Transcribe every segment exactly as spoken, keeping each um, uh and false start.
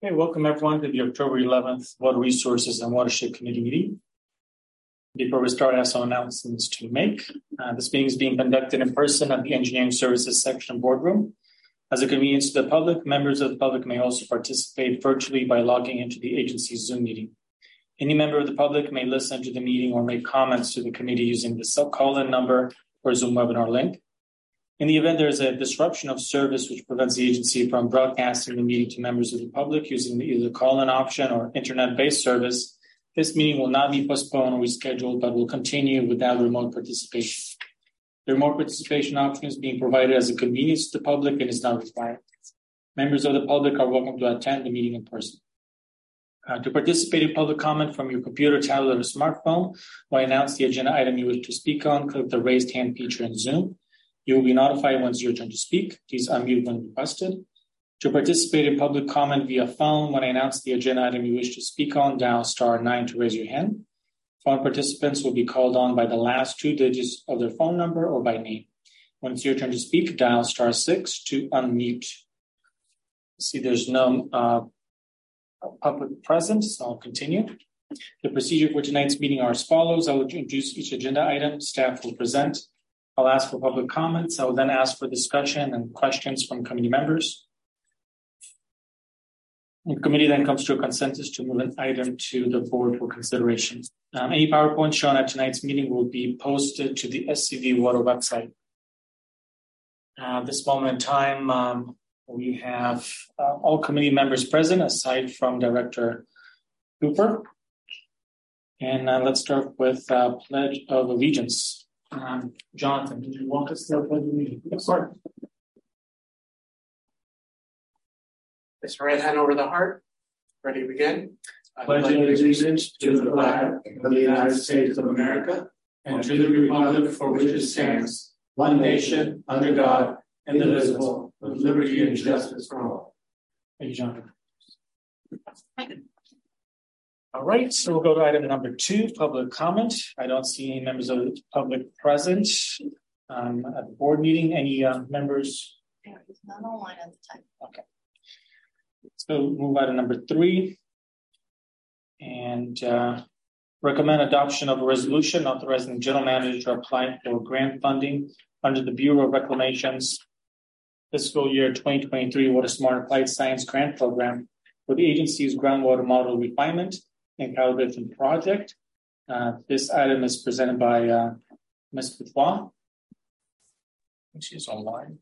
Okay, welcome everyone to the October eleventh Water Resources and Watershed Committee meeting. Before we start, I have some announcements to make. Uh, this meeting is being conducted in person at the Engineering Services section boardroom. As a convenience to the public, members of the public may also participate virtually by logging into the agency's Zoom meeting. Any member of the public may listen to the meeting or make comments to the committee using the sub call-in number or Zoom webinar link. In the event there is a disruption of service which prevents the agency from broadcasting the meeting to members of the public using either the call-in option or internet-based service, this meeting will not be postponed or rescheduled, but will continue without remote participation. The remote participation option is being provided as a convenience to the public and is not required. Members of the public are welcome to attend the meeting in person. Uh, to participate in public comment from your computer, tablet, or smartphone, when I announce the agenda item you wish to speak on, click the raised hand feature in Zoom. You will be notified once your turn to speak. Please unmute when requested. To participate in public comment via phone, when I announce the agenda item you wish to speak on, dial star nine to raise your hand. Phone participants will be called on by the last two digits of their phone number or by name. When it's your turn to speak, dial star six to unmute. See, there's no uh, public present, so I'll continue. The procedure for tonight's meeting are as follows. I will introduce each agenda item. Staff will present. I'll ask for public comments. I will then ask for discussion and questions from committee members. The committee then comes to a consensus to move an item to the board for consideration. Um, any PowerPoint shown at tonight's meeting will be posted to the S C V Water website. Uh, this moment in time, um, we have uh, all committee members present aside from Director Cooper. And uh, let's start with uh, Pledge of Allegiance. Um, Jonathan, did you walk us through the pledge of allegiance? Yes, sir. Place your right hand over the heart. Ready to begin? I pledge allegiance to the flag of the United States of America and to the republic for which it stands, one nation, under God, indivisible, with liberty and justice for all. Thank you, Jonathan. All right, so we'll go to item number two, public comment. I don't see any members of the public present um, at the board meeting. Any uh, members? There is none online at the time. Okay. So move item number three. And uh, recommend adoption of a resolution authorizing the general manager to apply for grant funding under the Bureau of Reclamation's fiscal year twenty twenty-three Water Smart Applied Science Grant Program for the agency's groundwater model refinement and calibration project. Uh, this item is presented by uh, Miz Patois. She's online.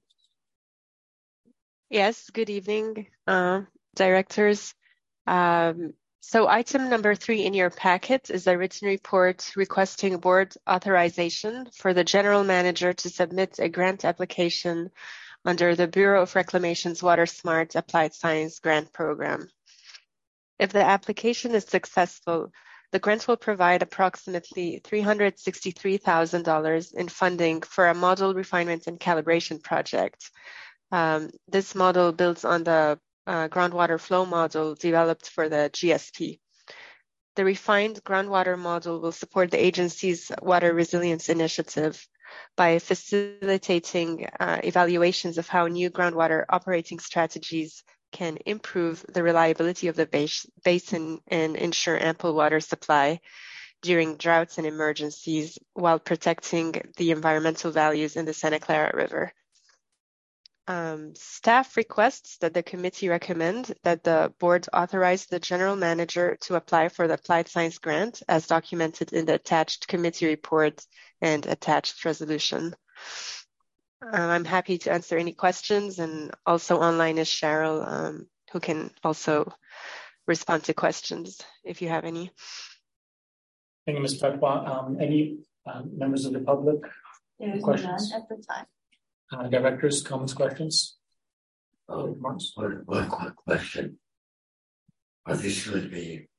Yes, good evening, uh, directors. Um, so item number three in your packet is a written report requesting board authorization for the general manager to submit a grant application under the Bureau of Reclamation's Water Smart Applied Science Grant Program. If the application is successful, the grant will provide approximately three hundred sixty-three thousand dollars in funding for a model refinement and calibration project. Um, this model builds on the uh, groundwater flow model developed for the G S P. The refined groundwater model will support the agency's water resilience initiative by facilitating uh, evaluations of how new groundwater operating strategies can improve the reliability of the bas- basin and ensure ample water supply during droughts and emergencies while protecting the environmental values in the Santa Clara River. Um, staff requests that the committee recommend that the board authorize the general manager to apply for the applied science grant as documented in the attached committee report and attached resolution. Um, I'm happy to answer any questions, and also online is Cheryl, um, who can also respond to questions if you have any. Thank you, Miz Patois. Um, any uh, members of the public? There is questions? none at the time. Uh, directors, comments, questions? Oh, one, one quick question. Are these going to be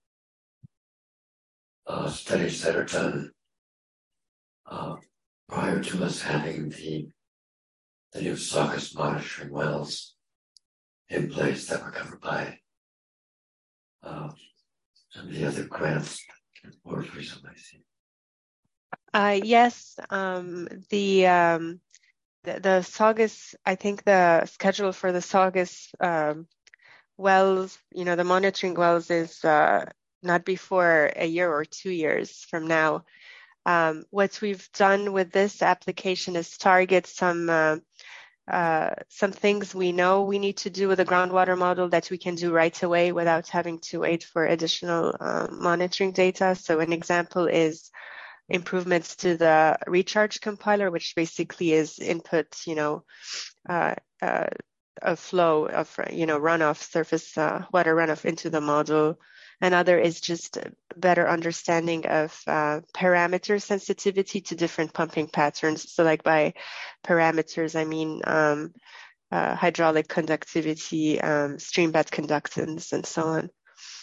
uh, studies that are done uh, prior to us having the the new Saugus monitoring wells in place that were covered by uh, some of the other grants or recently? Uh, yes, um, the um, the, the Saugus, I think the schedule for the Saugus um, wells, you know, the monitoring wells is uh, not before a year or two years from now. Um, what we've done with this application is target some uh, uh, some things we know we need to do with the groundwater model that we can do right away without having to wait for additional uh, monitoring data. So an example is improvements to the recharge compiler, which basically is input, you know, uh, uh, a flow of, you know, runoff, surface uh, water runoff into the model. Another is just a better understanding of uh, parameter sensitivity to different pumping patterns. So like by parameters, I mean um, uh, hydraulic conductivity, um, stream bed conductance, and so on.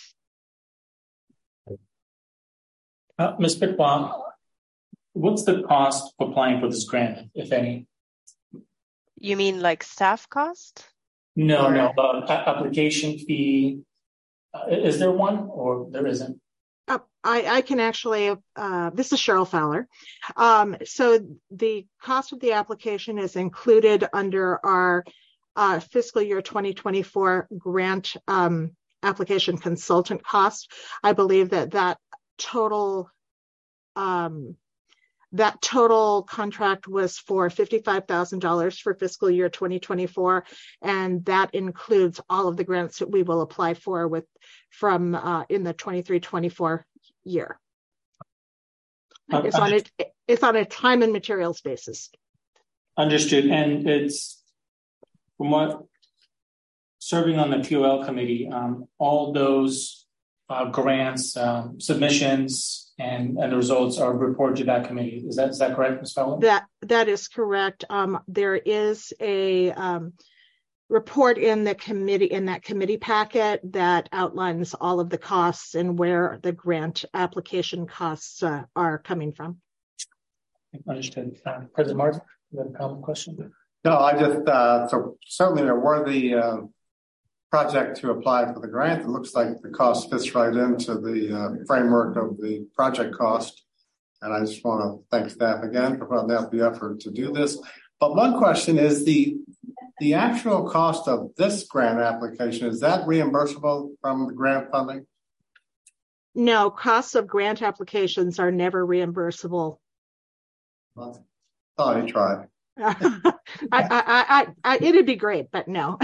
Uh, Miz Pittwa, what's the cost of applying for this grant, if any? You mean like staff cost? No, or... no, uh, application fee. Uh, is there one or there isn't? Uh, I, I can actually, uh, this is Cheryl Fowler. Um, so the cost of the application is included under our uh, fiscal year twenty twenty-four grant um, application consultant cost. I believe that that total um, that total contract was for fifty-five thousand dollars for fiscal year twenty twenty-four, and that includes all of the grants that we will apply for with from uh, in the twenty-three twenty-four year. It's on a it's on a time and materials basis. Understood, and it's from what serving on the Q L committee, um, all those uh, grants, um, submissions. And, and the results are reported to that committee. Is that is that correct, Miz Fowler? That that is correct. Um, there is a um, report in the committee in that committee packet that outlines all of the costs and where the grant application costs uh, are coming from. Understood. Uh, President Martin, you have a comment question? No, I just uh, so certainly a worthy uh, project to apply for the grant. It looks like the cost fits right into the uh, framework of the project cost. And I just want to thank staff again for putting out the effort to do this. But one question is the the actual cost of this grant application, is that reimbursable from the grant funding? No, costs of grant applications are never reimbursable. Well, thought I tried. I, I, I, I, it'd be great, but no.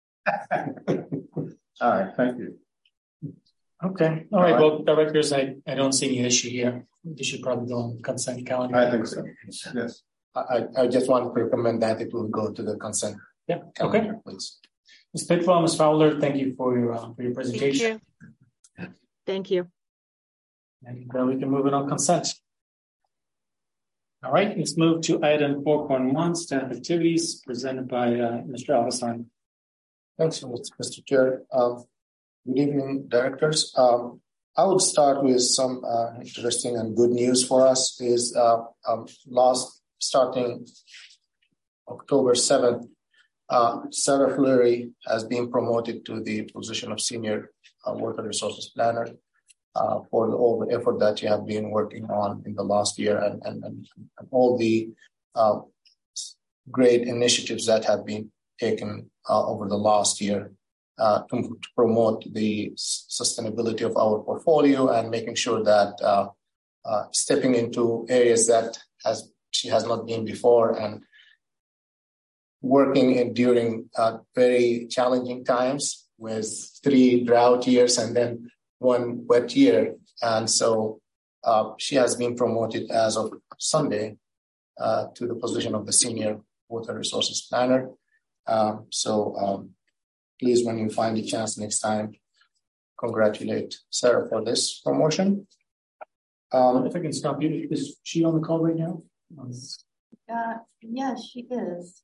All right, thank you. Okay. All, All right. right. Well, directors, I, I don't see any issue here. We should probably go on the consent calendar. I think so. Yes. I, I just want to recommend that it will go to the consent. Yeah. Okay. Please. Miz Pittwa, Miz Fowler, thank you for your uh, for your presentation. Thank you. Thank you. And then we can move it on consent. All right. Let's move to item four point one, staff activities, presented by uh, Mister Alvasan. Thanks, Mister Chair. Um, good evening, directors. Um, I would start with some uh, interesting and good news for us. Is uh, um, last starting October seventh, uh, Sarah Fleury has been promoted to the position of Senior uh, Water Resources Planner uh, for the, all the effort that you have been working on in the last year and, and, and, and all the uh, great initiatives that have been taken uh, over the last year uh, to, to promote the s- sustainability of our portfolio and making sure that uh, uh, stepping into areas that has she has not been before and working in during uh, very challenging times with three drought years and then one wet year. And so uh, she has been promoted as of Sunday uh, to the position of the Senior Water Resources Planner. Um, so um, please, when you find a chance next time, congratulate Sarah for this promotion. Um, if I can stop you, is she on the call right now? Uh, yeah, she is.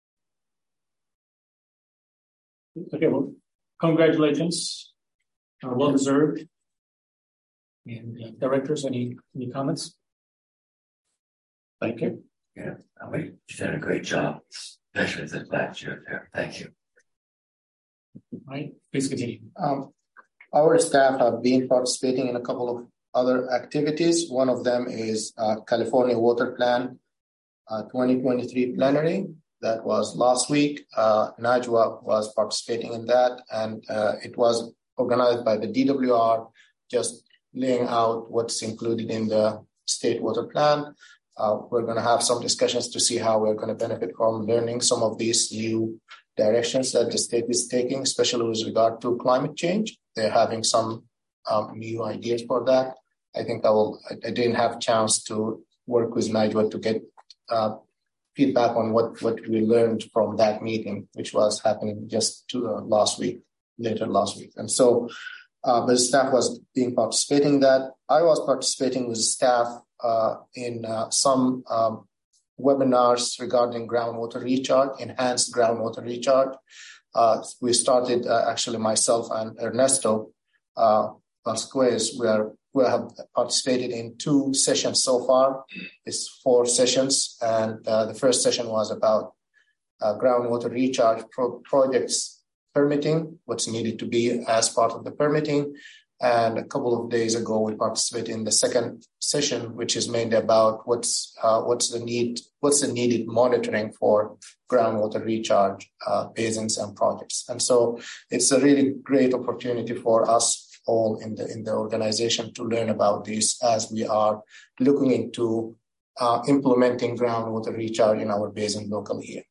Okay, well, congratulations. Uh, well deserved. And uh, directors, any any comments? Thank you. Yeah, I mean, you've done a great job, especially this last year there. Thank you. All right, please continue. Um, our staff have been participating in a couple of other activities. One of them is uh, California Water Plan uh, twenty twenty-three plenary. that was last week. Uh, Najwa was participating in that, and uh, it was organized by the D W R, just laying out what's included in the state water plan. Uh, we're going to have some discussions to see how we're going to benefit from learning some of these new directions that the state is taking, especially with regard to climate change. They're having some um, new ideas for that. I think I will. I, I didn't have a chance to work with Najwa to get uh, feedback on what, what we learned from that meeting, which was happening just to, uh, last week, later last week. And so uh, the staff was being participating in that. I was participating with staff uh, in uh, some um, webinars regarding groundwater recharge, enhanced groundwater recharge. Uh, we started, uh, actually myself and Ernesto uh, Vasquez, we are We have participated in two sessions so far. It's four sessions, and uh, the first session was about uh, groundwater recharge pro- projects permitting, what's needed to be as part of the permitting. And a couple of days ago, we participated in the second session, which is mainly about what's uh, what's the need, what's the needed monitoring for groundwater recharge uh, basins and projects. And so it's a really great opportunity for us all in the in the organization to learn about this as we are looking into uh, implementing groundwater recharge in our basin locally here.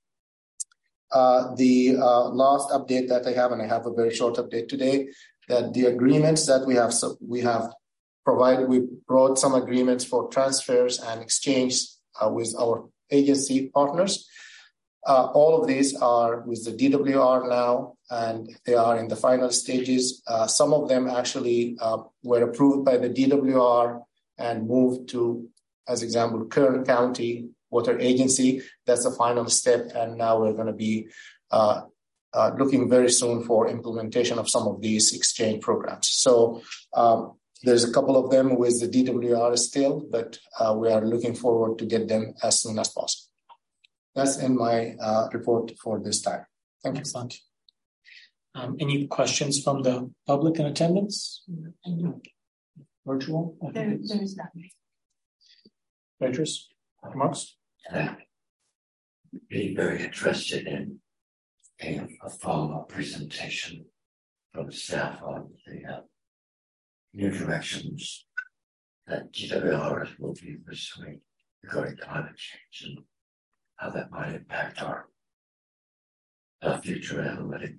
Uh, the uh, last update that I have, and I have a very short update today, that the agreements that we have so we have provided, we brought some agreements for transfers and exchange uh, with our agency partners. Uh, all of these are with the D W R now, and they are in the final stages. Uh, some of them actually uh, were approved by the D W R and moved to, as example, Kern County Water Agency. That's the final step, and now we're going to be uh, uh, looking very soon for implementation of some of these exchange programs. So um, there's a couple of them with the D W R still, but uh, we are looking forward to get them as soon as possible. That's in my uh, report for this time. Thank you. Excellent. Um, any questions from the public in attendance? Virtual? There, there's nothing. Beatrice? Remarks? I'd be very interested in a, a follow-up presentation from staff on the uh, new directions that D W R will be pursuing regarding climate change and how that might impact our uh, future analytic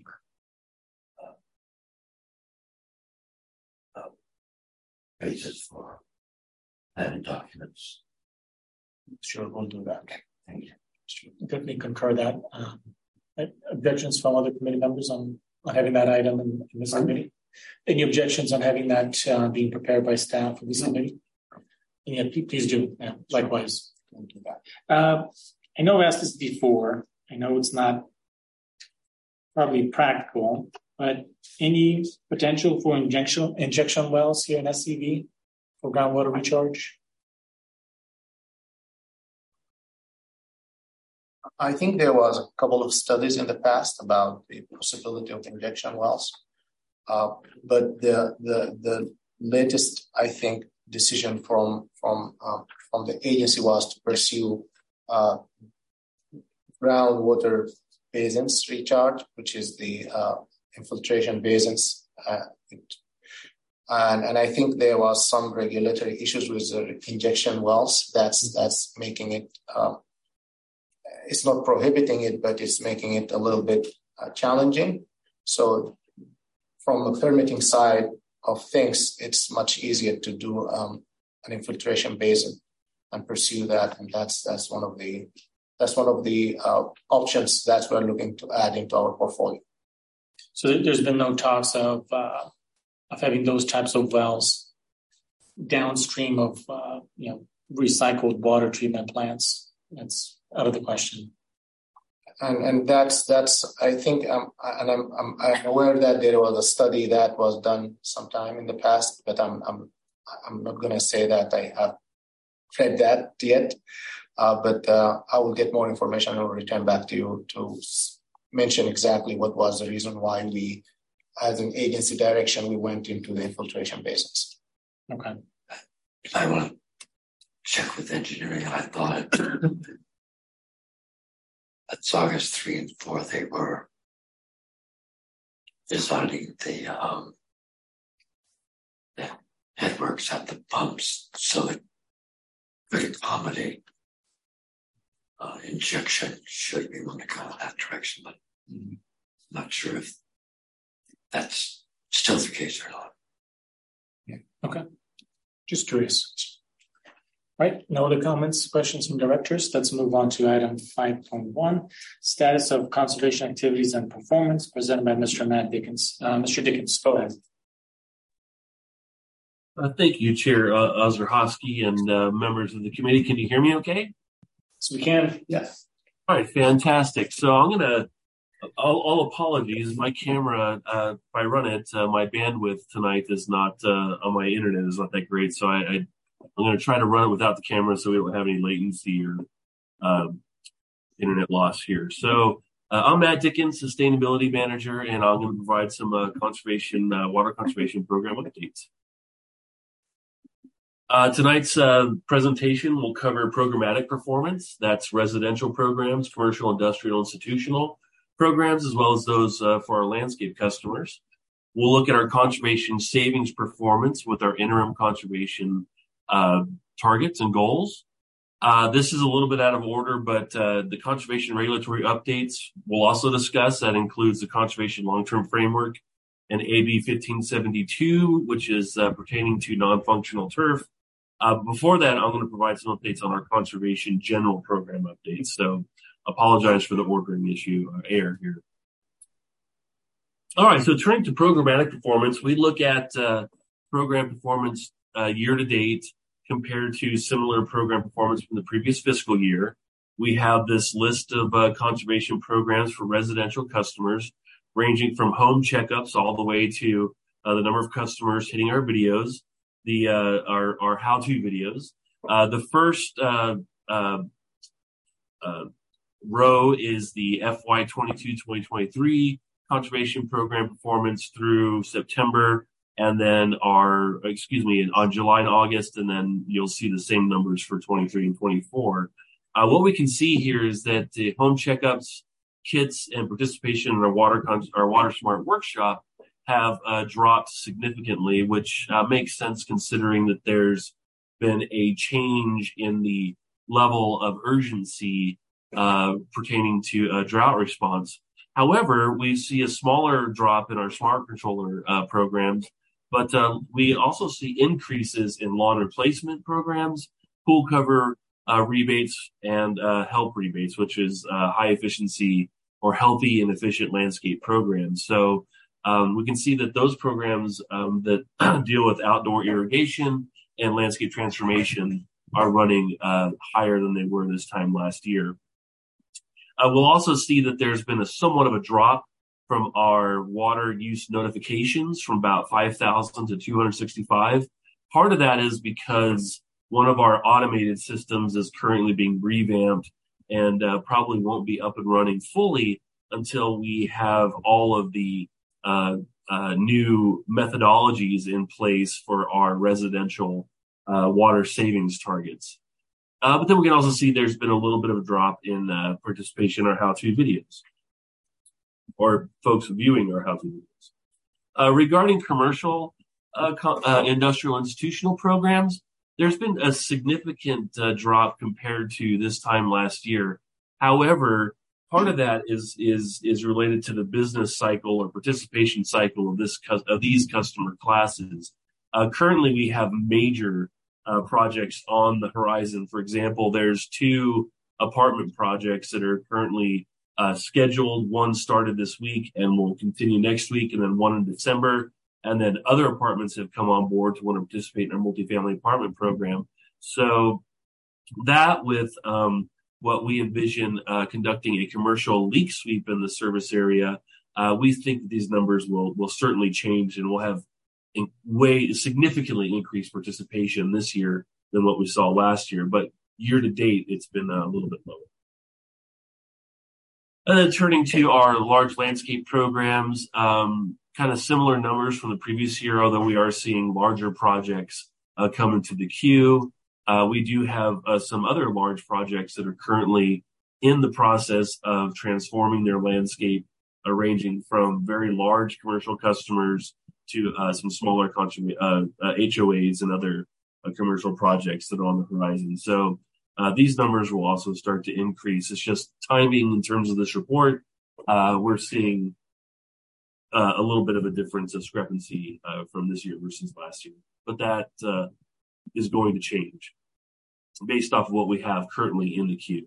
uh, uh, basis for planning documents. Sure, we'll do that. Thank you. Sure. Definitely concur that. Um, objections from other committee members on, on having that item in, in this committee? Any objections on having that uh, being prepared by staff for this committee? And yeah, please do. Yeah, likewise. We'll do that. Uh, I know I've asked this before. I know it's not probably practical, but any potential for injection injection wells here in S C V for groundwater recharge? I think there was a couple of studies in the past about the possibility of injection wells, uh, but the the the latest, I think, decision from from uh, from the agency was to pursue uh, groundwater basins recharge, which is the uh, infiltration basins. Uh, it, and, and I think there was some regulatory issues with the injection wells. That's that's making it. Uh, it's not prohibiting it, but it's making it a little bit uh, challenging. So, from the permitting side of things, it's much easier to do um, an infiltration basin and pursue that, and that's that's one of the that's one of the uh, options that we're looking to add into our portfolio. So there's been no talks of uh, of having those types of wells downstream of uh, you know recycled water treatment plants. That's out of the question. And and that's that's I think um, and I'm, I'm I'm aware that there was a study that was done sometime in the past, but I'm I'm I'm not going to say that I have read that yet. Uh, but uh, I will get more information and will return back to you to mention exactly what was the reason why we, as an agency direction, we went into the infiltration basins. Okay. I want to check with engineering. I thought at Saugus three and four, they were designing the, um, the headworks at the pumps so it could accommodate uh, injection should we want to go in that direction, but mm-hmm. not sure if that's still the case or not. Yeah. Okay. Just curious. Right. No other comments, questions from directors? Let's move on to item five point one, status of conservation activities and performance, presented by Mister Matt Dickens. Uh, Mister Dickens, go ahead. Uh, thank you, Chair uh, Ozerhosky and uh, members of the committee. Can you hear me okay? Yes, we can. Yes. All right, fantastic. So I'm going to, all, all apologies, my camera, uh, if I run it, uh, my bandwidth tonight is not, uh, on my internet is not that great. So I, I, I'm going to try to run it without the camera so we don't have any latency or um, internet loss here. So uh, I'm Matt Dickens, Sustainability Manager, and I'm going to provide some uh, conservation, uh, water conservation program updates. Uh, tonight's uh, presentation will cover programmatic performance. That's residential programs, commercial, industrial, institutional programs, as well as those uh, for our landscape customers. We'll look at our conservation savings performance with our interim conservation uh, targets and goals. Uh, this is a little bit out of order, but uh, the conservation regulatory updates we'll also discuss. That includes the conservation long-term framework and A B fifteen seventy-two, which is uh, pertaining to non-functional turf. Uh, before that, I'm going to provide some updates on our conservation general program updates. So apologize for the ordering issue uh, error here. All right, so turning to programmatic performance, we look at uh, program performance uh, year to date compared to similar program performance from the previous fiscal year. We have this list of uh, conservation programs for residential customers, ranging from home checkups all the way to uh, the number of customers hitting our videos. The uh, our our how-to videos. Uh, the first uh, uh, uh, row is the F Y twenty-two twenty twenty-three conservation program performance through September, and then our excuse me on July and August, and then you'll see the same numbers for twenty-three and twenty-four. Uh, what we can see here is that the home checkups, kits, and participation in our water con- our Water Smart workshop have uh, dropped significantly, which uh, makes sense considering that there's been a change in the level of urgency uh, pertaining to uh, drought response. However, we see a smaller drop in our smart controller uh, programs, but uh, we also see increases in lawn replacement programs, pool cover uh, rebates, and uh, help rebates, which is uh, high efficiency or healthy and efficient landscape programs. So Um, we can see that those programs um, that deal with outdoor irrigation and landscape transformation are running uh, higher than they were this time last year. Uh, we'll also see that there's been a somewhat of a drop from our water use notifications from about five thousand to two hundred sixty-five. Part of that is because one of our automated systems is currently being revamped and uh, probably won't be up and running fully until we have all of the Uh, uh, new methodologies in place for our residential uh, water savings targets. Uh, but then we can also see there's been a little bit of a drop in uh, participation in our how-to videos, or folks viewing our how-to videos. Uh, regarding commercial, uh, co- uh, industrial, institutional programs, there's been a significant uh, drop compared to this time last year. However, part of that is is is related to the business cycle or participation cycle of this of these customer classes. Uh, currently, we have major uh, projects on the horizon. For example, there's two apartment projects that are currently uh, scheduled. One started this week and will continue next week, and then one in December. And then other apartments have come on board to want to participate in our multifamily apartment program. So that with um, what we envision uh, conducting a commercial leak sweep in the service area, uh, we think that these numbers will will certainly change and will have in way significantly increased participation this year than what we saw last year. But year to date, it's been a little bit lower. And then turning to our large landscape programs, um, kind of similar numbers from the previous year, although we are seeing larger projects uh, come into the queue. Uh, we do have uh, some other large projects that are currently in the process of transforming their landscape, uh, ranging from very large commercial customers to uh, some smaller contrib- uh, uh, H O As and other uh, commercial projects that are on the horizon. So uh, these numbers will also start to increase. It's just timing in terms of this report. Uh, we're seeing uh, a little bit of a difference, discrepancy uh, from this year versus last year. But that uh, is going to change based off of what we have currently in the queue.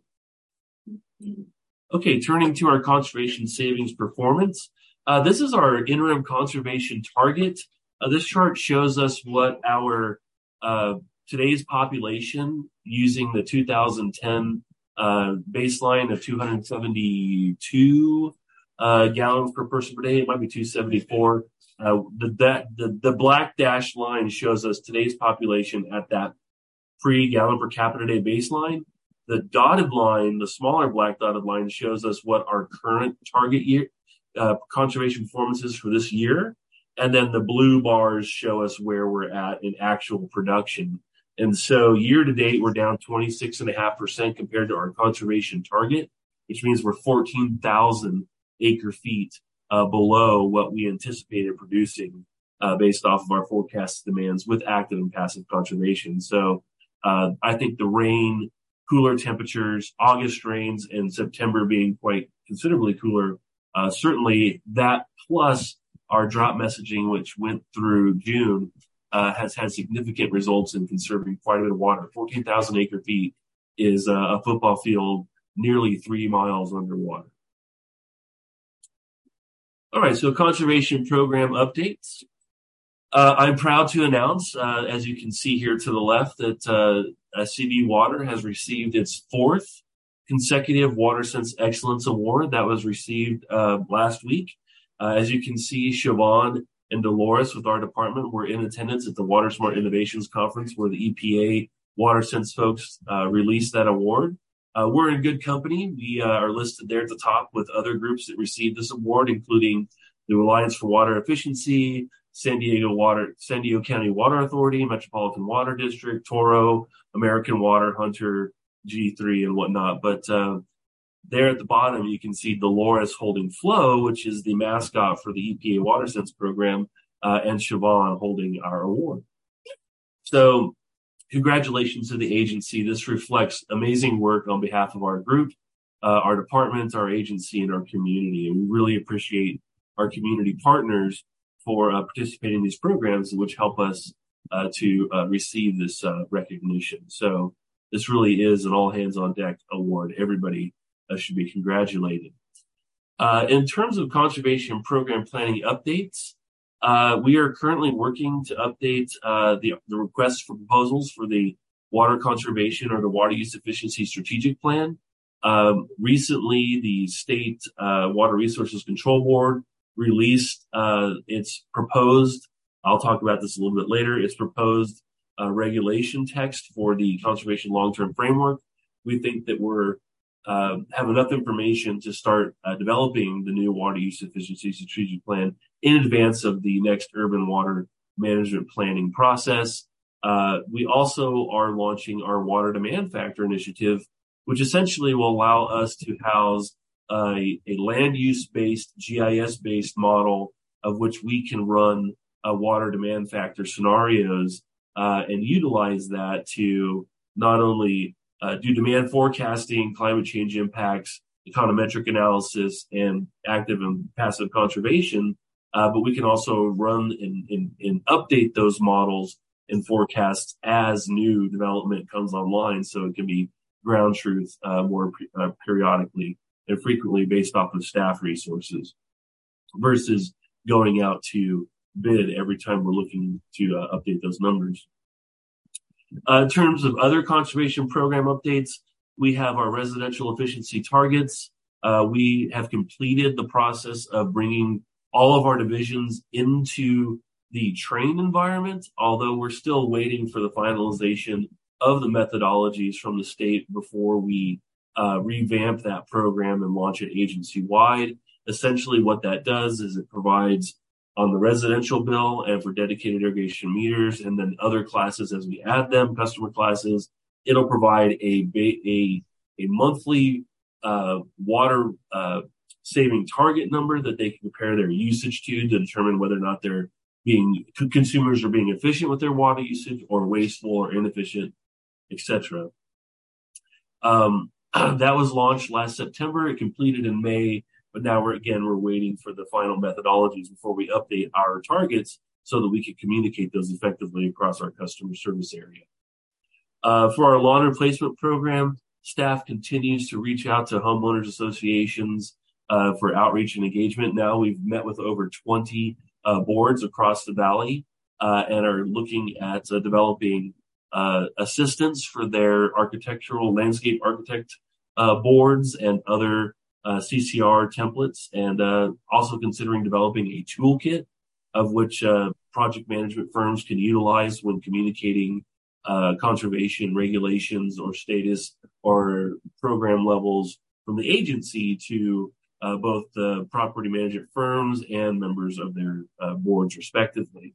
Okay, turning to our conservation savings performance. Uh, this is our interim conservation target. Uh, this chart shows us what our uh, today's population using the two thousand ten uh, baseline of two hundred seventy-two uh, gallons per person per day. It might be two seventy-four. Uh, the, that, the, the black dashed line shows us today's population at that pre-gallon per capita day baseline. The dotted line, the smaller black dotted line, shows us what our current target year uh, conservation performance is for this year. And then the blue bars show us where we're at in actual production. And so year to date, we're down twenty-six point five percent compared to our conservation target, which means we're fourteen thousand acre feet uh, below what we anticipated producing uh, based off of our forecast demands with active and passive conservation. So uh, I think the rain, cooler temperatures, August rains, and September being quite considerably cooler, uh, certainly that plus our drought messaging, which went through June, uh, has had significant results in conserving quite a bit of water. fourteen thousand acre feet is uh, a football field nearly three miles underwater. All right, so conservation program updates. Uh, I'm proud to announce, uh, as you can see here to the left, that uh, C B Water has received its fourth consecutive WaterSense Excellence Award. That was received uh, last week. Uh, as you can see, Siobhan and Dolores with our department were in attendance at the Water Smart Innovations Conference where the E P A WaterSense folks uh, released that award. Uh, we're in good company. We uh, are listed there at the top with other groups that received this award, including the Alliance for Water Efficiency, San Diego Water, San Diego County Water Authority, Metropolitan Water District, Toro, American Water, Hunter, G three, and whatnot. But uh, there at the bottom, you can see Dolores holding Flow, which is the mascot for the E P A WaterSense program, uh, and Siobhan holding our award. So congratulations to the agency. This reflects amazing work on behalf of our group, uh, our department, our agency, and our community. And we really appreciate our community partners for uh, participating in these programs, which help us uh, to uh, receive this uh, recognition. So this really is an all-hands-on-deck award. Everybody uh, should be congratulated. Uh, in terms of conservation program planning updates, uh, we are currently working to update uh, the, the requests for proposals for the water conservation or the water use efficiency strategic plan. Um, recently, the State uh, Water Resources Control Board released uh, its proposed, I'll talk about this a little bit later, its proposed uh, regulation text for the conservation long-term framework. We think that we're uh, have enough information to start uh, developing the new water use efficiency strategic plan in advance of the next urban water management planning process. Uh, we also are launching our water demand factor initiative, which essentially will allow us to house Uh, a, a land use based G I S based model of which we can run uh, water demand factor scenarios uh, and utilize that to not only uh, do demand forecasting, climate change impacts, econometric analysis, and active and passive conservation, uh, but we can also run and, and, and update those models and forecasts as new development comes online, so it can be ground truth uh, more uh, periodically and frequently based off of staff resources versus going out to bid every time we're looking to uh, update those numbers. Uh, in terms of other conservation program updates, we have our residential efficiency targets. Uh, we have completed the process of bringing all of our divisions into the train environment, although we're still waiting for the finalization of the methodologies from the state before we Uh, revamp that program and launch it agency-wide. Essentially what that does is it provides on the residential bill and for dedicated irrigation meters and then other classes as we add them, customer classes, it'll provide a, a, a monthly uh, water uh, saving target number that they can compare their usage to to determine whether or not they're being consumers are being efficient with their water usage or wasteful or inefficient, et cetera. Um, that was launched last September. It completed in May, but now we're again we're waiting for the final methodologies before we update our targets so that we can communicate those effectively across our customer service area. Uh, for our lawn replacement program, staff continues to reach out to homeowners associations uh, for outreach and engagement. Now we've met with over twenty uh, boards across the valley uh, and are looking at uh, developing uh, assistance for their architectural landscape architect uh, boards and other uh, C C R templates, and uh, also considering developing a toolkit of which uh, project management firms can utilize when communicating uh, conservation regulations or status or program levels from the agency to uh, both the property management firms and members of their uh, boards respectively.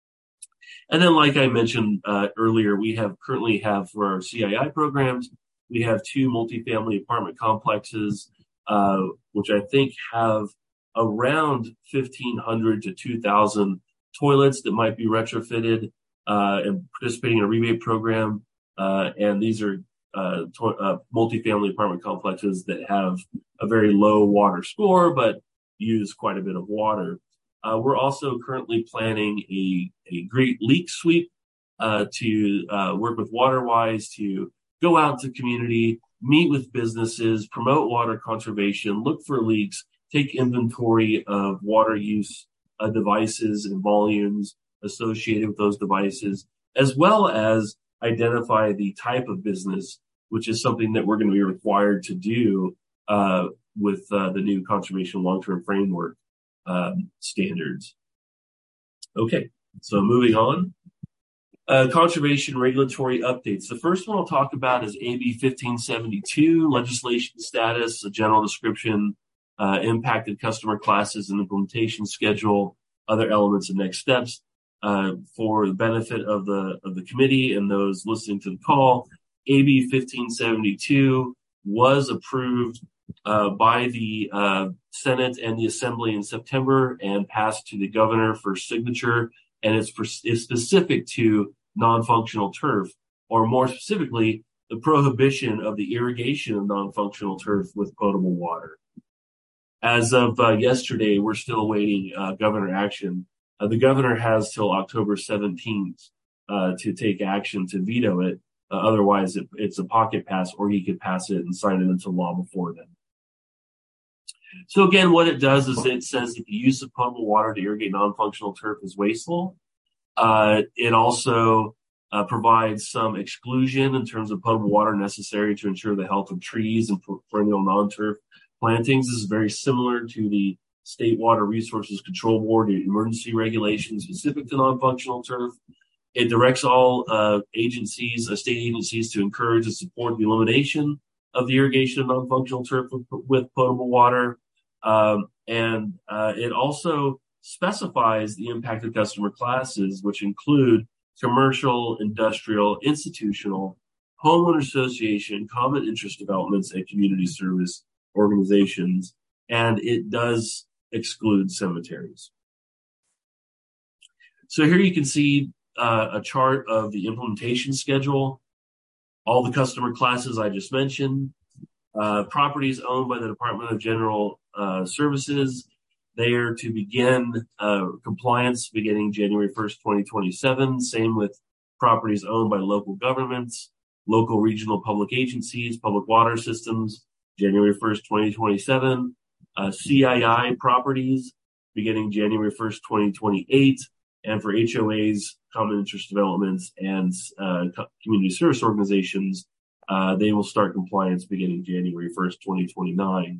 And then, like I mentioned uh, earlier, we have currently have for our C I I programs, we have two multifamily apartment complexes, uh, which I think have around fifteen hundred to two thousand toilets that might be retrofitted uh, and participating in a rebate program. Uh, and these are uh, to- uh, multifamily apartment complexes that have a very low water score, but use quite a bit of water. Uh, we're also currently planning a, a great leak sweep uh, to uh, work with WaterWise to go out to community, meet with businesses, promote water conservation, look for leaks, take inventory of water use uh, devices and volumes associated with those devices, as well as identify the type of business, which is something that we're going to be required to do uh, with uh, the new conservation long-term framework um, standards. Okay, so moving on. Uh, conservation regulatory updates. The first one I'll talk about is A B fifteen seventy-two, legislation status, a general description, uh, impacted customer classes and implementation schedule, other elements and next steps. Uh, for the benefit of the of the committee and those listening to the call, A B fifteen seventy-two was approved uh, by the uh, Senate and the Assembly in September and passed to the governor for signature. And it's, for, it's specific to non-functional turf, or more specifically, the prohibition of the irrigation of non-functional turf with potable water. As of uh, yesterday, we're still awaiting uh, governor action. Uh, the governor has till October seventeenth uh, to take action to veto it. Uh, otherwise, it, it's a pocket pass, or he could pass it and sign it into law before then. So again, what it does is it says that the use of potable water to irrigate non-functional turf is wasteful. Uh, it also uh, provides some exclusion in terms of potable water necessary to ensure the health of trees and perennial non-turf plantings. This is very similar to the State Water Resources Control Board emergency regulations specific to non-functional turf. It directs all uh, agencies, uh, state agencies, to encourage and support the elimination of the irrigation of non-functional turf with, with potable water. Um, and uh, it also specifies the impacted customer classes, which include commercial, industrial, institutional, homeowner association, common interest developments, and community service organizations. And it does exclude cemeteries. So here you can see uh, a chart of the implementation schedule, all the customer classes I just mentioned, uh, properties owned by the Department of General uh, Services. They are to begin uh, compliance beginning January first, twenty twenty-seven. Same with properties owned by local governments, local regional public agencies, public water systems, January first, twenty twenty-seven. Uh, C I I properties beginning January first, twenty twenty-eight. And for H O As, common interest developments, and uh, community service organizations, uh, they will start compliance beginning January first, twenty twenty-nine.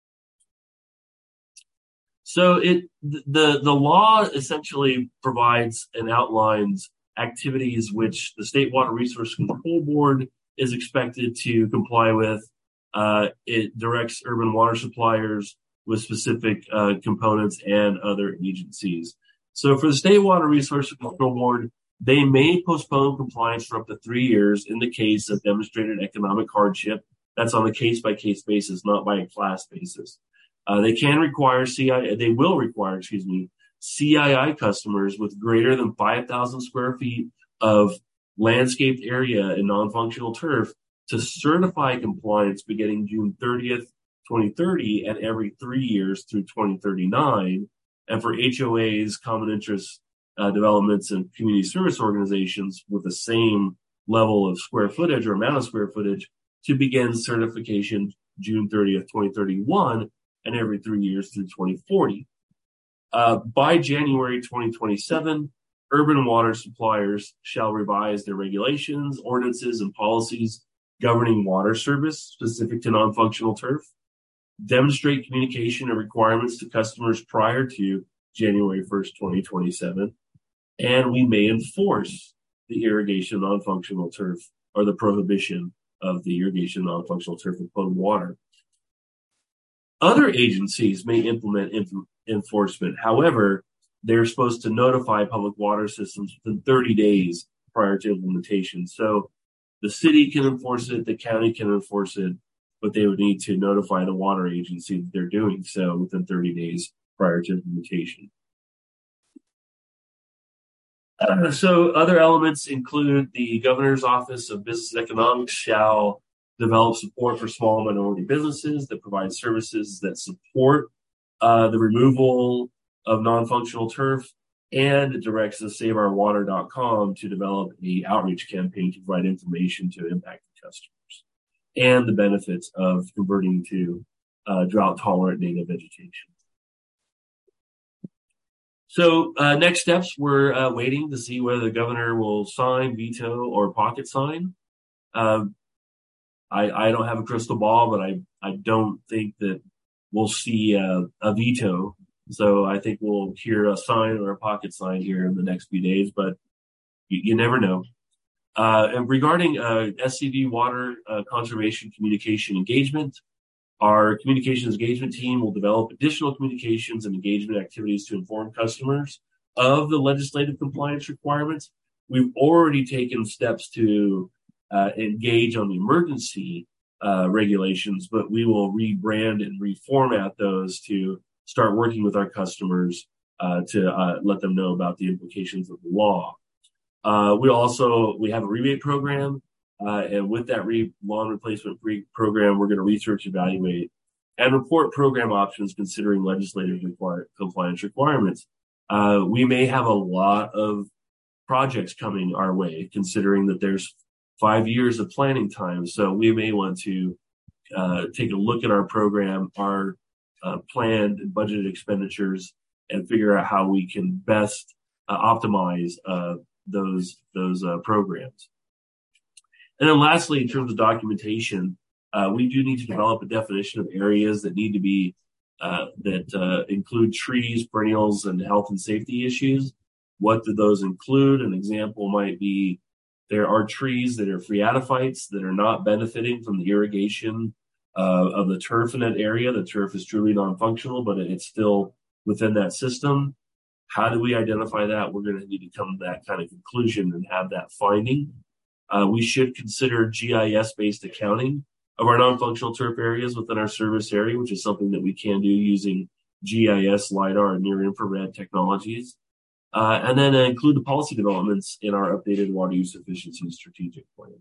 So it the the law essentially provides and outlines activities which the State Water Resources Control Board is expected to comply with. Uh, it directs urban water suppliers with specific uh, components and other agencies. So for the State Water Resources Control Board, they may postpone compliance for up to three years in the case of demonstrated economic hardship That's on a case-by-case basis, not by a class basis. Uh, they can require C I, they will require, excuse me, C I I customers with greater than five thousand square feet of landscaped area and non-functional turf to certify compliance beginning June thirtieth, twenty thirty, and every three years through twenty thirty-nine. And for H O As, common interest uh, developments, and community service organizations with the same level of square footage or amount of square footage to begin certification June thirtieth, twenty thirty-one, and every three years through twenty forty. Uh, by January twenty twenty-seven, urban water suppliers shall revise their regulations, ordinances, and policies governing water service specific to non-functional turf, demonstrate communication and requirements to customers prior to January first, twenty twenty-seven, and we may enforce the irrigation non-functional turf or the prohibition of the irrigation non-functional turf of potable water. Other agencies may implement inf- enforcement. However, they're supposed to notify public water systems within thirty days prior to implementation. So the city can enforce it, the county can enforce it, but they would need to notify the water agency that they're doing so within thirty days prior to implementation. Uh, so other elements include the Governor's Office of Business Economics shall develop support for small minority businesses that provide services that support uh, the removal of non-functional turf, and it directs the save our water dot com to develop an outreach campaign to provide information to impacted customers and the benefits of converting to uh, drought-tolerant native vegetation. So uh, next steps, we're uh, waiting to see whether the governor will sign, veto, or pocket sign. Uh, I, I don't have a crystal ball, but I, I don't think that we'll see a, a veto. So I think we'll hear a sign or a pocket sign here in the next few days, but you, you never know. Uh, and regarding uh, S C V Water uh, Conservation Communication Engagement, our communications engagement team will develop additional communications and engagement activities to inform customers of the legislative compliance requirements. We've already taken steps to uh, engage on the emergency uh, regulations, but we will rebrand and reformat those to start working with our customers uh, to uh, let them know about the implications of the law. Uh, we also, we have a rebate program. Uh, and with that re- lawn replacement re- program, we're going to research, evaluate, and report program options considering legislative require- compliance requirements. Uh, we may have a lot of projects coming our way, considering that there's five years of planning time. So we may want to uh, take a look at our program, our uh, planned and budgeted expenditures, and figure out how we can best uh, optimize uh, those those uh, programs. And then lastly, in terms of documentation, uh, we do need to develop a definition of areas that need to be, uh, that uh, include trees, perennials, and health and safety issues. What do those include? An example might be there are trees that are phreatophytes that are not benefiting from the irrigation uh, of the turf in that area. The turf is truly non-functional, but it's still within that system. How do we identify that? We're going to need to come to that kind of conclusion and have that finding. Uh, we should consider G I S-based accounting of our non-functional turf areas within our service area, which is something that we can do using G I S, LiDAR, and near-infrared technologies. Uh, and then uh, include the policy developments in our updated water use efficiency strategic plan.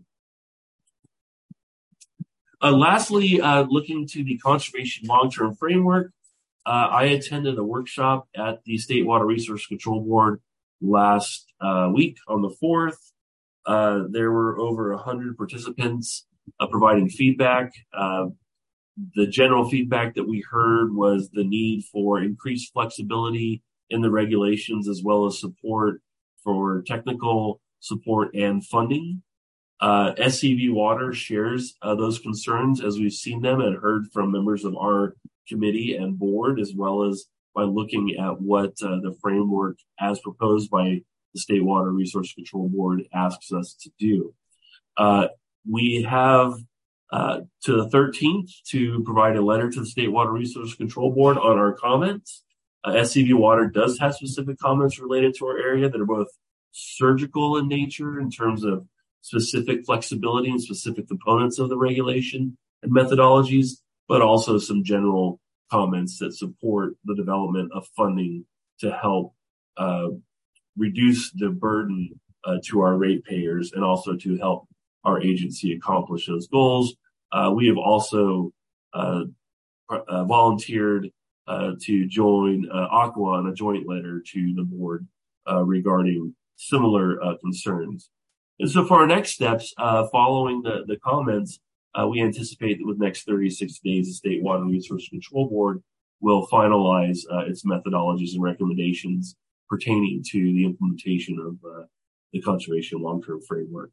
Uh, lastly, uh, looking to the conservation long-term framework, uh, I attended a workshop at the State Water Resource Control Board last uh, week on the fourth. Uh, there were over one hundred participants uh, providing feedback. Uh, the general feedback that we heard was the need for increased flexibility in the regulations, as well as support for technical support and funding. Uh, S C V Water shares uh, those concerns as we've seen them and heard from members of our committee and board, as well as by looking at what uh, the framework as proposed by the State Water Resource Control Board asks us to do. Uh, we have uh, to the thirteenth to provide a letter to the State Water Resource Control Board on our comments. Uh, S C V Water does have specific comments related to our area that are both surgical in nature in terms of specific flexibility and specific components of the regulation, and methodologies, but also some general comments that support the development of funding to help uh, reduce the burden uh, to our ratepayers and also to help our agency accomplish those goals. Uh, we have also uh, uh, volunteered uh, to join uh, Aqua on a joint letter to the board uh, regarding similar uh, concerns. And so for our next steps, uh, following the, the comments, uh, we anticipate that with the next thirty to sixty days, the State Water Resource Control Board will finalize uh, its methodologies and recommendations pertaining to the implementation of uh, the Conservation Long-Term Framework.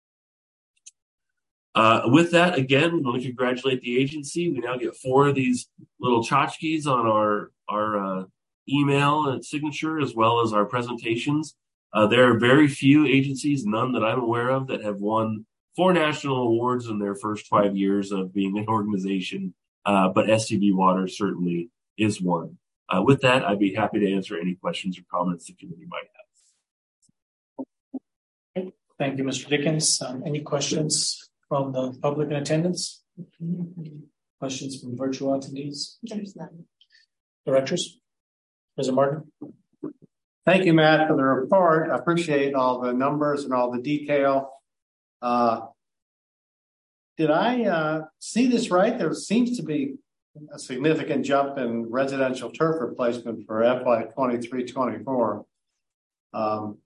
Uh, with that, again, we want to congratulate the agency. We now get four of these little tchotchkes on our, our uh, email and signature, as well as our presentations. Uh, there are very few agencies, none that I'm aware of, that have won four national awards in their first five years of being an organization, uh, but S C B Water certainly is one. Uh, with that, I'd be happy to answer any questions or comments the committee might have. Thank you, Mister Dickens. Um, any questions from the public in attendance? Questions from virtual attendees? There's none. Directors? President Martin? Thank you, Matt, for the report. I appreciate all the numbers and all the detail. Uh, did I uh, see this right? There seems to be a significant jump in residential turf replacement for F Y twenty-three twenty-four. Um,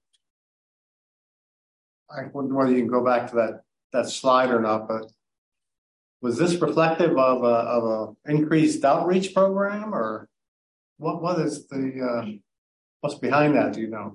I wonder whether you can go back to that, that slide or not, but was this reflective of a, of a increased outreach program, or what, what is the, uh, what's behind that, do you know?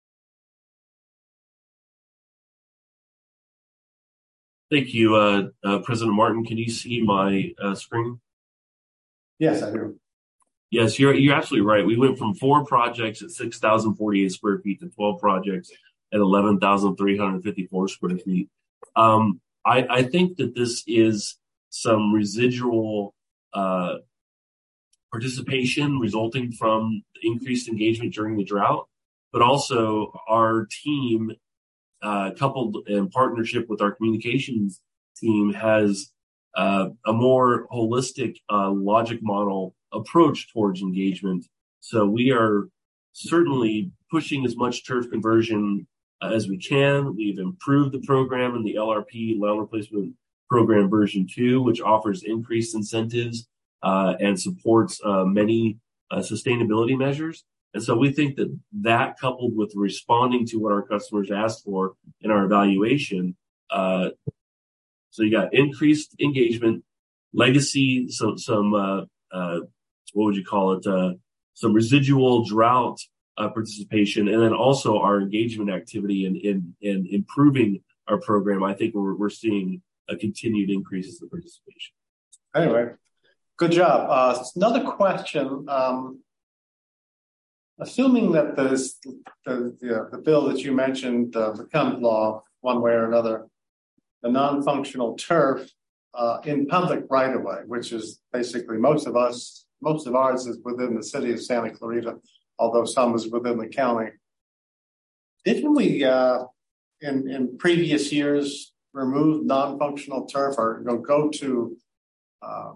Thank you, uh, uh, President Martin. Can you see my uh, screen? Yes, I do. Yes, you're you're absolutely right. We went from four projects at six thousand forty-eight square feet to twelve projects at eleven thousand three hundred fifty-four square feet. Um, I, I think that this is some residual uh, participation resulting from increased engagement during the drought, but also our team, uh, coupled in partnership with our communications team, has uh, a more holistic uh, logic model approach towards engagement. So we are certainly pushing as much turf conversion uh, as we can. We've improved the program in the L R P, Land Replacement Program version two, which offers increased incentives uh, and supports uh, many uh, sustainability measures. And so we think that that, coupled with responding to what our customers asked for in our evaluation, uh, so you got increased engagement, legacy, some, some, uh, uh, what would you call it? Uh, some residual drought, uh, participation, and then also our engagement activity in, in, in improving our program. I think we're, we're seeing a continued increases in participation. Anyway, good job. Uh, another question. Um, assuming that this, the, the, the bill that you mentioned uh, becomes law one way or another, the non-functional turf uh, in public right-of-way, which is basically most of us, most of ours is within the city of Santa Clarita, although some is within the county. Didn't we, uh, in, in previous years, remove non-functional turf or you know, go to uh,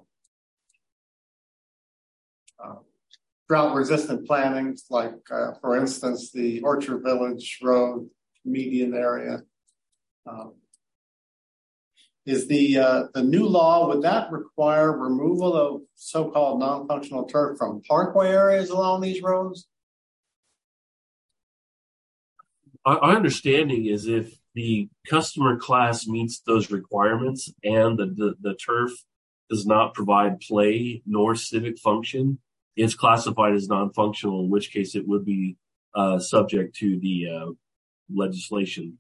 uh, drought-resistant plantings, like, uh, for instance, the Orchard Village Road median area? Um, Is the uh, the new law, would that require removal of so-called non-functional turf from parkway areas along these roads? Our understanding is if the customer class meets those requirements and the, the, the turf does not provide play nor civic function, it's classified as non-functional, in which case it would be uh, subject to the uh, legislation.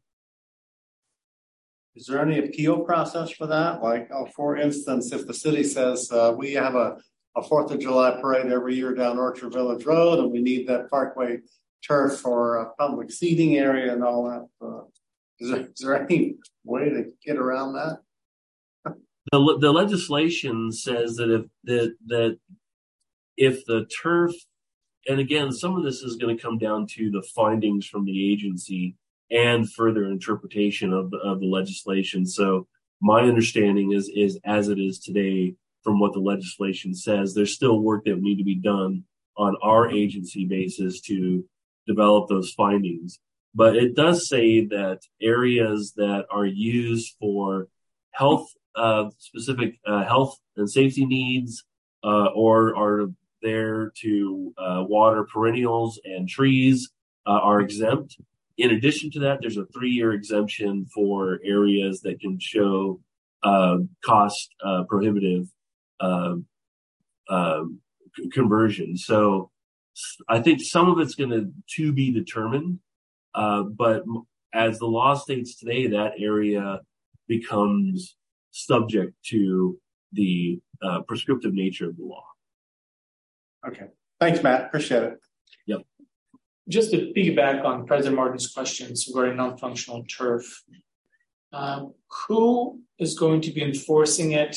Is there any appeal process for that? Like, oh, for instance, if the city says uh, we have a, a Fourth of July parade every year down Orchard Village Road, and we need that parkway turf for a public seating area and all that, uh, is, there, is there any way to get around that? The, the legislation says that if that that if the turf, and again, some of this is going to come down to the findings from the agency and further interpretation of the, of the legislation. So my understanding is, is as it is today, from what the legislation says, there's still work that would need to be done on our agency basis to develop those findings. But it does say that areas that are used for health, uh, specific uh, health and safety needs, uh, or are there to uh, water perennials and trees, uh, are exempt. In addition to that, there's a three-year exemption for areas that can show uh, cost uh, prohibitive uh, uh, conversion. So I think some of it's going to to be determined, uh, but as the law states today, that area becomes subject to the uh, prescriptive nature of the law. Okay. Thanks, Matt. Appreciate it. Yep. Just to piggyback on President Martin's questions regarding non-functional turf, uh, who is going to be enforcing it,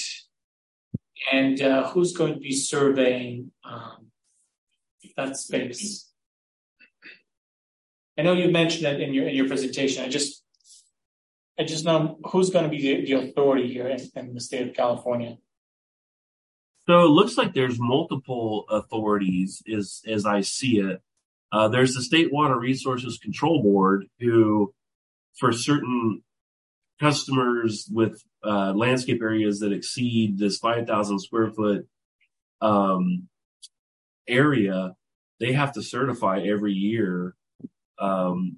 and uh, who's going to be surveying um, that space? I know you mentioned it in your in your presentation. I just I just know who's going to be the, the authority here in, in the state of California. So it looks like there's multiple authorities, as as I see it. Uh, there's the State Water Resources Control Board, who, for certain customers with uh, landscape areas that exceed this five thousand square foot um, area, they have to certify every year um,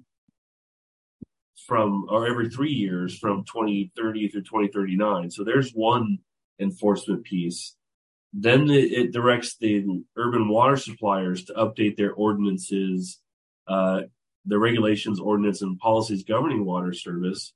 from, or every three years from twenty thirty through twenty thirty-nine. So there's one enforcement piece. Then it directs the urban water suppliers to update their ordinances, uh, the regulations, ordinance, and policies governing water service.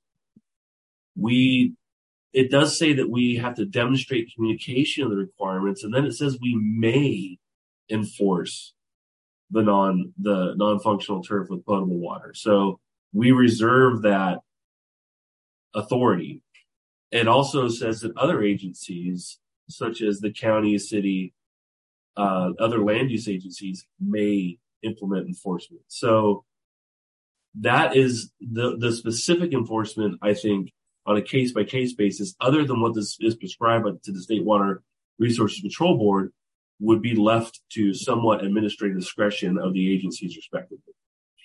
We, it does say that we have to demonstrate communication of the requirements, and then it says we may enforce the non, the non-functional turf with potable water. So we reserve that authority. It also says that other agencies, such as the county, city, uh, other land use agencies, may implement enforcement. So that is the, the specific enforcement, I think, on a case-by-case basis, other than what this is prescribed to the State Water Resources Control Board, would be left to somewhat administrative discretion of the agencies respectively.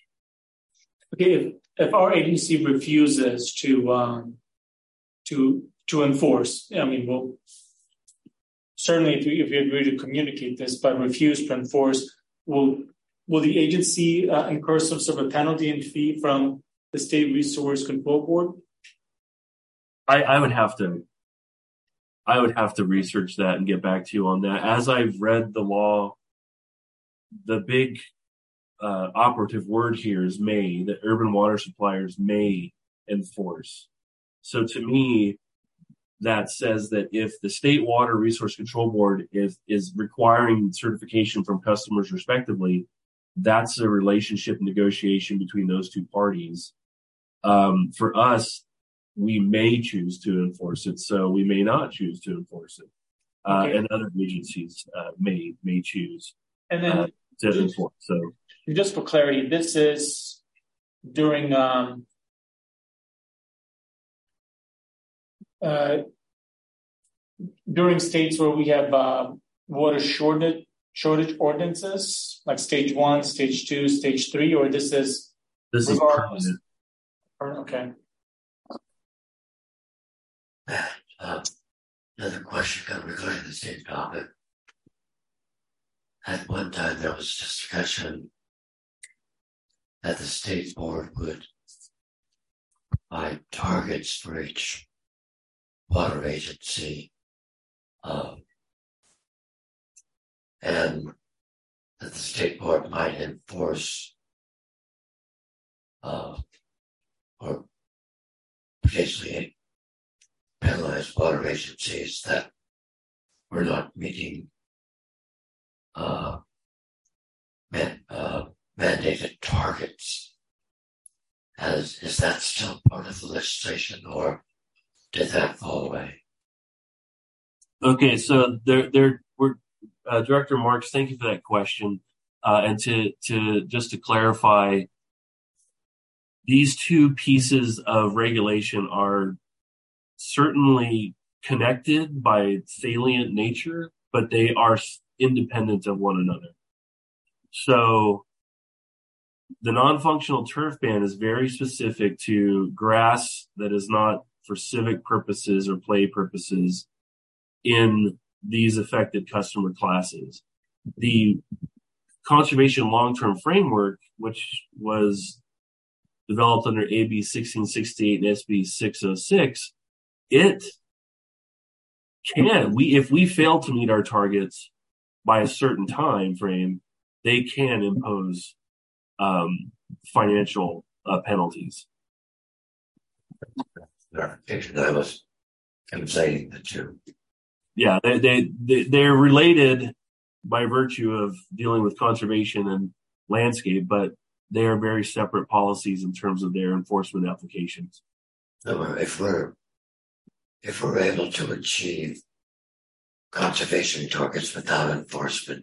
Okay, if, if our agency refuses to um, to to enforce, I mean, we'll certainly if we, if we agree to communicate this, but refuse to enforce, will will the agency uh, incur some sort of penalty and fee from the State Resource Control Board? I, I would have to, I would have to research that and get back to you on that. As I've read the law, the big uh, operative word here is may, that urban water suppliers may enforce. So to me, that says that if the State Water Resource Control Board is, is requiring certification from customers respectively, that's a relationship negotiation between those two parties. Um, for us, we may choose to enforce it, so we may not choose to enforce it. Uh, okay. And other agencies uh, may may choose and then uh, to just, enforce. So, just for clarity, this is during um, uh, during states where we have uh, water shortage shortage ordinances, like stage one, stage two, stage three, or this is this is permanent. Okay. Uh, another question kind of regarding the same topic. At one time, there was discussion that the state board would provide targets for each water agency, um, and that the state board might enforce uh, or potentially penalize water agencies that were not meeting uh, man, uh, mandated targets. As, is that still part of the legislation, or did that fall away? Okay, so there, there, we're uh, Director Marks. Thank you for that question. Uh, and to, to just to clarify, these two pieces of regulation are certainly connected by salient nature, but they are independent of one another. So the non-functional turf ban is very specific to grass that is not for civic purposes or play purposes in these affected customer classes. The conservation long-term framework, which was developed under A B sixteen sixty-eight and S B six oh six, it can, we if we fail to meet our targets by a certain time frame, they can impose um, financial uh, penalties. I was conflating the two. Yeah, they, they, they, they're related by virtue of dealing with conservation and landscape, but they are very separate policies in terms of their enforcement applications. So if we're, if we're able to achieve conservation targets without enforcement,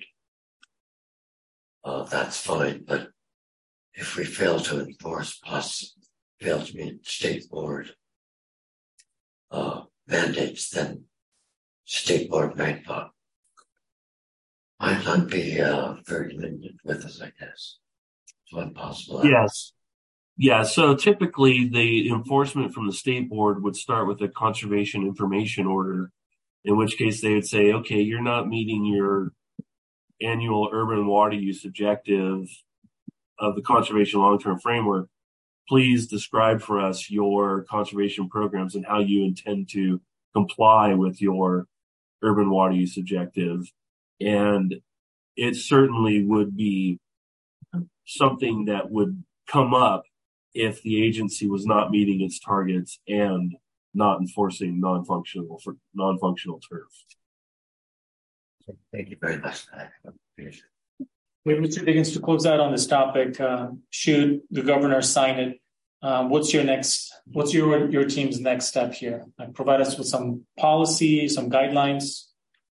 uh, that's fine. But if we fail to enforce plus fail to meet state board uh, mandates, then state board might not, might not be uh, very lenient with us, I guess. It's one possible. Yes. Yeah, so typically the enforcement from the state board would start with a conservation information order, in which case they would say, okay, you're not meeting your annual urban water use objective of the conservation long-term framework. Please describe for us your conservation programs and how you intend to comply with your urban water use objective. And it certainly would be something that would come up if the agency was not meeting its targets and not enforcing non-functional for non-functional turf. Thank you very much. We have Mister Diggins to close out on this topic. Uh, should the governor sign it, um, what's your next? What's your your team's next step here? Uh, provide us with some policy, some guidelines.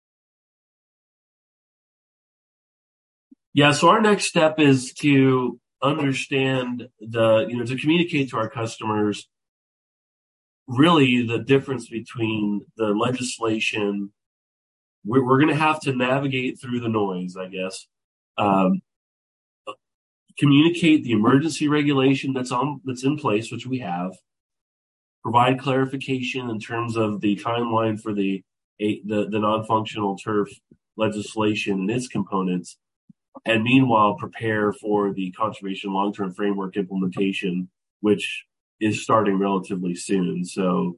Yeah. So our next step is to understand the, you know, to communicate to our customers really the difference between the legislation. We're, we're going to have to navigate through the noise, I guess. Um, communicate the emergency regulation that's on, that's in place, which we have. Provide clarification in terms of the timeline for the, the, the non-functional turf legislation and its components. And meanwhile, prepare for the conservation long-term framework implementation, which is starting relatively soon. So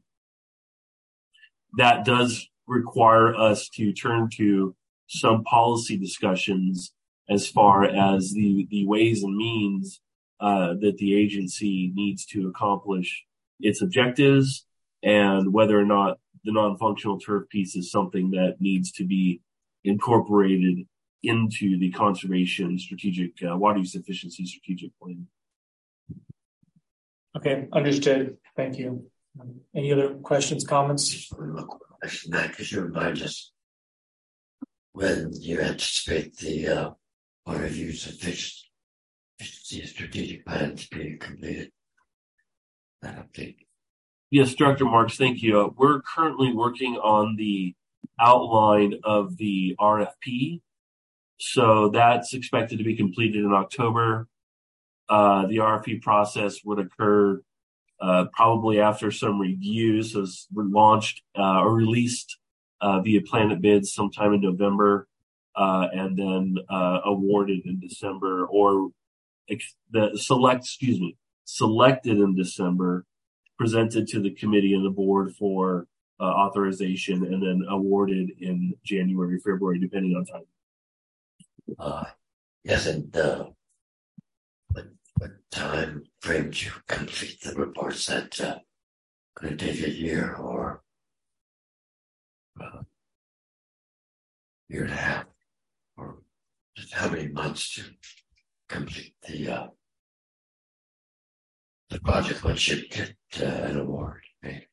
that does require us to turn to some policy discussions as far as the, the ways and means uh, that the agency needs to accomplish its objectives, and whether or not the non-functional turf piece is something that needs to be incorporated into the conservation strategic uh, water use efficiency strategic plan. Okay, understood. Thank you. Um, any other questions, comments? Question that, could you remind us when you anticipate the uh, water use efficiency strategic plan to be completed? That update. Yes, Director Marks, thank you. Uh, we're currently working on the outline of the R F P. So that's expected to be completed in October. Uh, the R F P process would occur uh, probably after some reviews. So it's launched uh, or released uh, via Planet Bids sometime in November, uh, and then uh, awarded in December, or ex- the select, excuse me, selected in December, presented to the committee and the board for uh, authorization, and then awarded in January, February, depending on time. Uh, yes, and uh, what, what time frame do you complete the reports? That uh, going to take a year or uh, year and a half, or just how many months to complete the uh, the project once you get uh, an award? Maybe.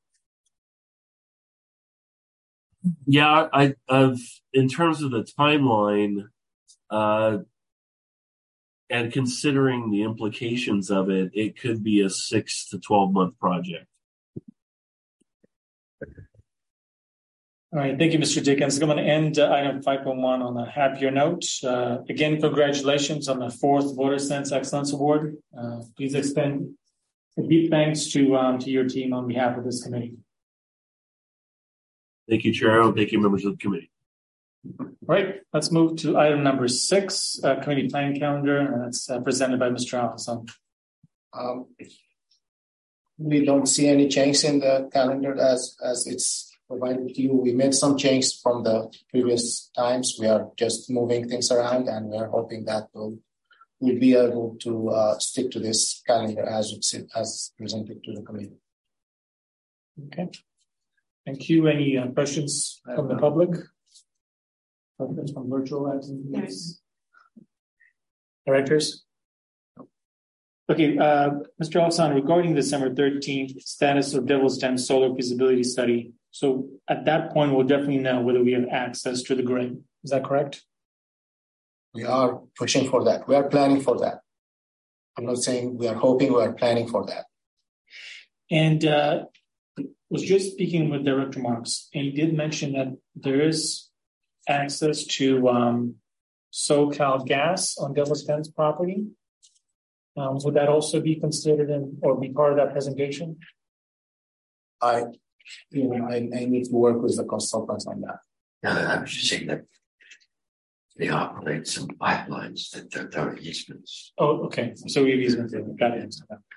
Yeah, I, I've in terms of the timeline. Uh, and considering the implications of it, it could be a six to twelve month project. All right, thank you, Mister Dickens. I'm going to end uh, item five point one on a happier note. Uh, again, congratulations on the fourth Voter Sense Excellence Award. Uh, please extend a deep thanks to um, to your team on behalf of this committee. Thank you, Chair, and thank you, members of the committee. All right, let's move to item number six, uh, committee planning calendar, and that's uh, presented by Mister Alfonso. Um, we don't see any change in the calendar as as it's provided to you. We made some changes from the previous times. We are just moving things around, and we are hoping that we'll, we'll be able to uh, stick to this calendar as it's as presented to the committee. Okay. Thank you. Any uh, questions from the public? Questions from virtual attendees? Directors? Okay, uh, Mister Alfonso, regarding the December thirteenth status of Devil's Den solar feasibility study. So at that point, we'll definitely know whether we have access to the grid. Is that correct? We are pushing for that. We are planning for that. I'm not saying we are hoping, we are planning for that. And uh, was just speaking with Director Marks, and he did mention that there is access to um, SoCal Gas on Devil's Den's property. Um, would that also be considered in, or be part of that presentation? I, you know, I, I need to work with the consultants on that. Yeah, I was just saying that they operate some pipelines that there, there are easements. Oh, okay. So we have easements. Got it.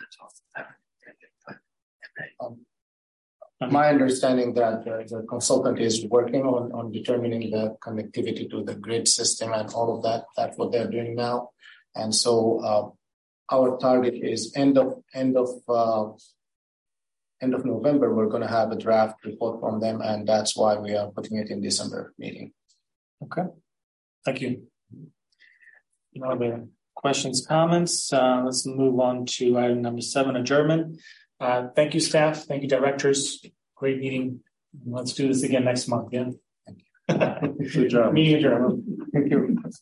Um, my understanding that uh, the consultant is working on, on determining the connectivity to the grid system and all of that. That's what they're doing now. And so uh, our target is end of end of uh, end of November. We're going to have a draft report from them, and that's why we are putting it in December meeting. Okay, thank you. No other questions, comments? Uh, let's move on to item number seven, adjournment. Uh, thank you, staff. Thank you, directors. Great meeting. Let's do this again next month. Yeah. Good job. Meeting adjourned. Thank you.